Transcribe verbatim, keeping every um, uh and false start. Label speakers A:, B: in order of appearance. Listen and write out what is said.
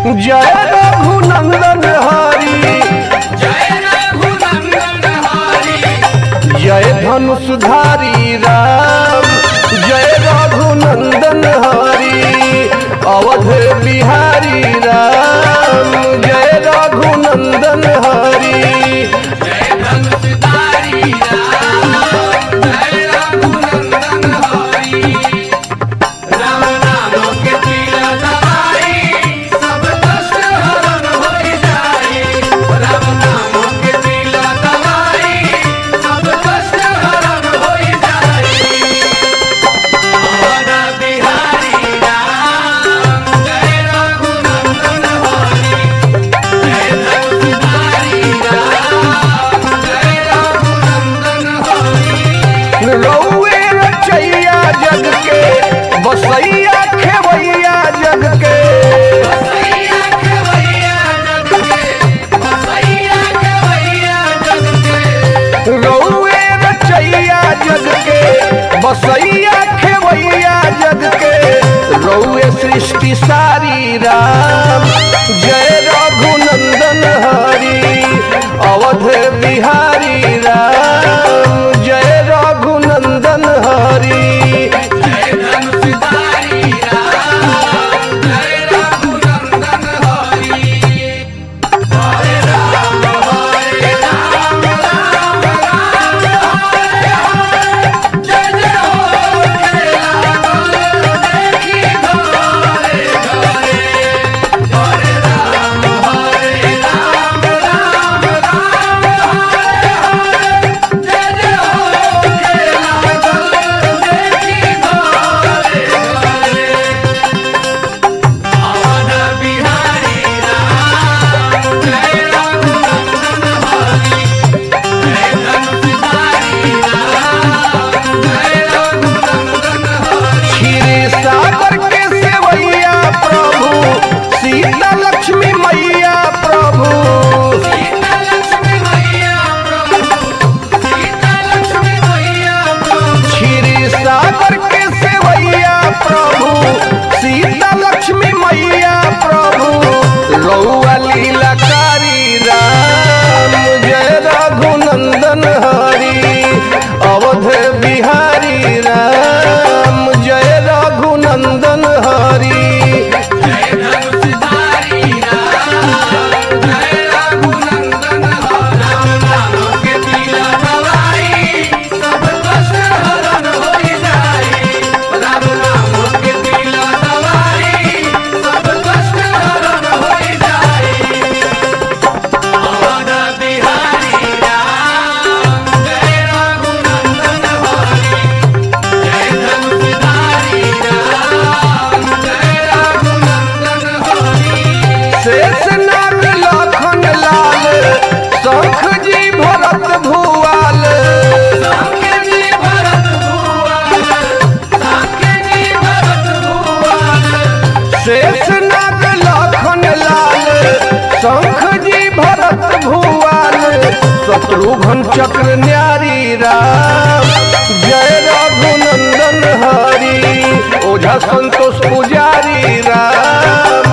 A: जय रघुनंदन हरि
B: जय रघुनंदन हरि
A: जय धनुषधारी राम जय रघुनंदन हरि अवध बिहारी राम जय रघुनंदन हरि
B: जय धनुषधारी राम जय रघुनंदन हरि राम नाम के पीला दवाई सब कष्ट हरण होई जाई राम नाम के पीला दवाई सब कष्ट हरण होई जाई अवध बिहारी राम जय रघुनंदन हरि जय धनुषधारी राम जय रघुनंदन हरि
A: रौए रचैया जग के बसैया खेवैया जग के
B: बसैया खेवैया जग के बसैया खेवैया जग के
A: रौए रचैया जग के बसैया खेवैया जग के रौए सृष्टि सारी राम जय रघुनंदन हरि अवध बिहारी राम जय रघुनंदन हरि
B: जय धनुषधारी राम जय रघुनंदन हरि हरे राम हरे राम राम राम हरे हरे जय जय हो खेला देखी घरे घरे हरे राम हरे राम राम राम हरे हरे जय जय हो खेला देखी घरे घरे अवध बिहारी राम जय रघुनंदन हरि जय धनुषधारी राम जय रघुनंदन हरि
A: क्षीर सागर के सेवैया प्रभु सीता लक्ष्मी मैया प्रभु
B: सीता लक्ष्मी मैया प्रभु सीता लक्ष्मी मैया प्रभु
A: क्षीर सागर के सेवैया प्रभु सीता लक्ष्मी मैया प्रभु रौआ लीलाकारी राम जय रघुनंदन हरि अवध बिहारी राम जय रघुनंदन हरि
B: जय धनुषधारी राम जय रघुनंदन हरि राम नाम के पीला दवाई सब कष्ट हरण होई जाई राम नाम के पीला दवाई सब कष्ट हरण होई जाई अवध बिहारी राम जय रघुनंदन हरि जय धनुषधारी राम जय रघुनंदन हरि
A: शेषनाग लखन लाल शंख जी भरत भुआल
B: साके जी भरत भुआल साके जी भरत भुआल
A: शेषनाग लखन लाल शंख जी भरत भुआल शत्रुघ्न चक्र न्यारी राम जय रघुनंदन हरि ओझा संतोष पुजारी राम